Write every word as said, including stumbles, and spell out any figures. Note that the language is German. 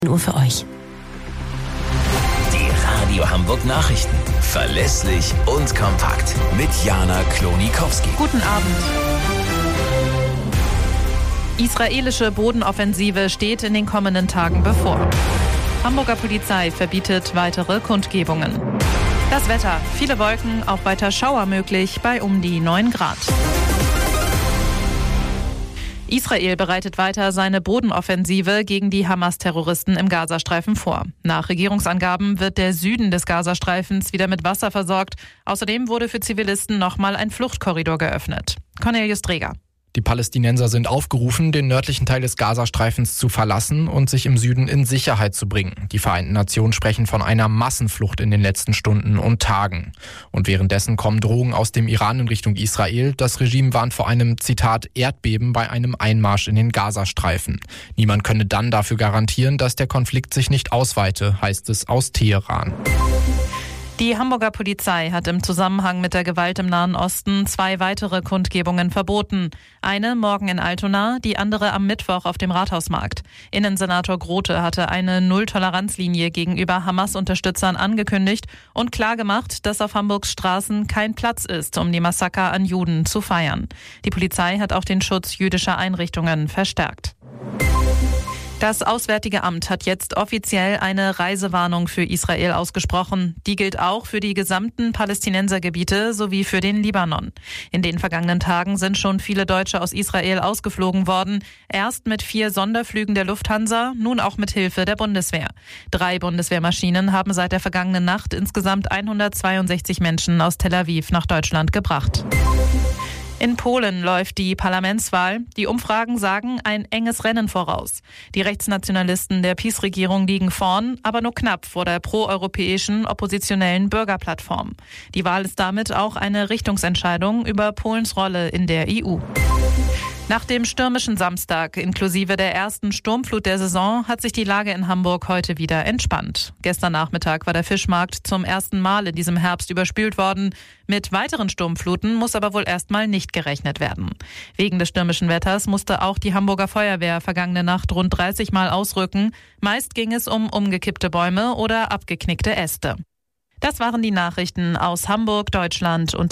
Nur für euch. Die Radio Hamburg Nachrichten. Verlässlich und kompakt. Mit Jana Klonikowski. Guten Abend. Israelische Bodenoffensive steht in den kommenden Tagen bevor. Hamburger Polizei verbietet weitere Kundgebungen. Das Wetter. Viele Wolken, auch weiter Schauer möglich bei um die neun Grad. Israel bereitet weiter seine Bodenoffensive gegen die Hamas-Terroristen im Gazastreifen vor. Nach Regierungsangaben wird der Süden des Gazastreifens wieder mit Wasser versorgt. Außerdem wurde für Zivilisten nochmal ein Fluchtkorridor geöffnet. Cornelius Dreger. Die Palästinenser sind aufgerufen, den nördlichen Teil des Gazastreifens zu verlassen und sich im Süden in Sicherheit zu bringen. Die Vereinten Nationen sprechen von einer Massenflucht in den letzten Stunden und Tagen. Und währenddessen kommen Drohungen aus dem Iran in Richtung Israel. Das Regime warnt vor einem, Zitat, Erdbeben bei einem Einmarsch in den Gazastreifen. Niemand könne dann dafür garantieren, dass der Konflikt sich nicht ausweite, heißt es aus Teheran. Die Hamburger Polizei hat im Zusammenhang mit der Gewalt im Nahen Osten zwei weitere Kundgebungen verboten. Eine morgen in Altona, die andere am Mittwoch auf dem Rathausmarkt. Innensenator Grote hatte eine Null-Toleranz-Linie gegenüber Hamas-Unterstützern angekündigt und klargemacht, dass auf Hamburgs Straßen kein Platz ist, um die Massaker an Juden zu feiern. Die Polizei hat auch den Schutz jüdischer Einrichtungen verstärkt. Das Auswärtige Amt hat jetzt offiziell eine Reisewarnung für Israel ausgesprochen. Die gilt auch für die gesamten Palästinensergebiete sowie für den Libanon. In den vergangenen Tagen sind schon viele Deutsche aus Israel ausgeflogen worden. Erst mit vier Sonderflügen der Lufthansa, nun auch mit Hilfe der Bundeswehr. Drei Bundeswehrmaschinen haben seit der vergangenen Nacht insgesamt hundertzweiundsechzig Menschen aus Tel Aviv nach Deutschland gebracht. In Polen läuft die Parlamentswahl. Die Umfragen sagen ein enges Rennen voraus. Die Rechtsnationalisten der PiS-Regierung liegen vorn, aber nur knapp vor der proeuropäischen oppositionellen Bürgerplattform. Die Wahl ist damit auch eine Richtungsentscheidung über Polens Rolle in der E U. Nach dem stürmischen Samstag inklusive der ersten Sturmflut der Saison hat sich die Lage in Hamburg heute wieder entspannt. Gestern Nachmittag war der Fischmarkt zum ersten Mal in diesem Herbst überspült worden. Mit weiteren Sturmfluten muss aber wohl erstmal nicht gerechnet werden. Wegen des stürmischen Wetters musste auch die Hamburger Feuerwehr vergangene Nacht rund dreißig Mal ausrücken. Meist ging es um umgekippte Bäume oder abgeknickte Äste. Das waren die Nachrichten aus Hamburg, Deutschland und